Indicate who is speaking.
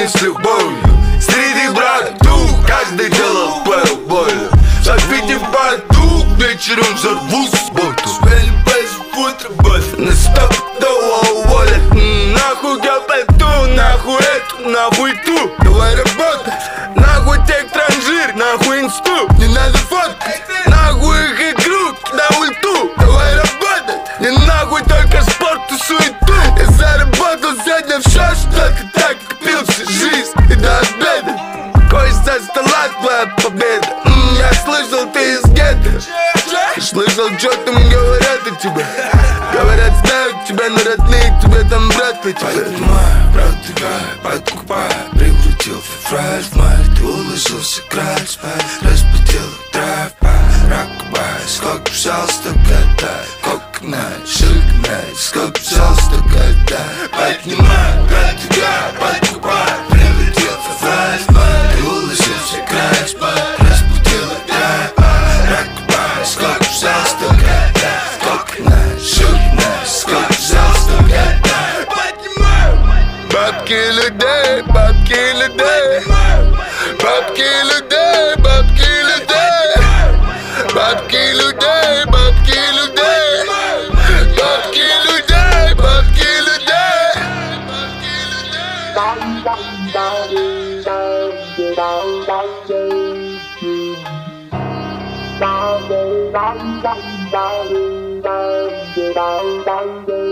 Speaker 1: жизнь с любовью. Среди брату каждый делал свою боль. Запить в баду, вечером взорву субботу. На стоп, давай уволят. Нахуй я пойду, нахуй эту, нахуй ту. Давай работать, нахуй тех транжир, нахуй инсту. Не надо фоткать, нахуй их игру, кидай ульту. Давай работать, не нахуй только спорт и суету. Я заработал сегодня все, что ты так копил всю жизнь и до обеда. Кой со стола твоя победа. Я слышал, ты из гетто. Слышал, что там говорят о тебе. Говорят, знают тебя, но родные тебе там брат на тебя.
Speaker 2: Поднимаю, продвигаю, подкупаю. Превратил февраль в май. Ты уложился край спать. Разбудил драйв, ракбай. Сколько взял, столько дай. Кокнай, шикнай. Сколько взял, столько дай. Поднимаю, продвигаю, подкупаю. Превратил февраль в май. Ты уложился край спать. Разбудил драйв, ракбай. Сколько взял, столько дай. Кокнай, шикнай. Сколько взял, столько дай.
Speaker 1: Бабки людей, бабки людей. Бабки людей, бабки людей. Бабки людей, бабки людей. Бабки людей, бабки людей.
Speaker 3: Bye.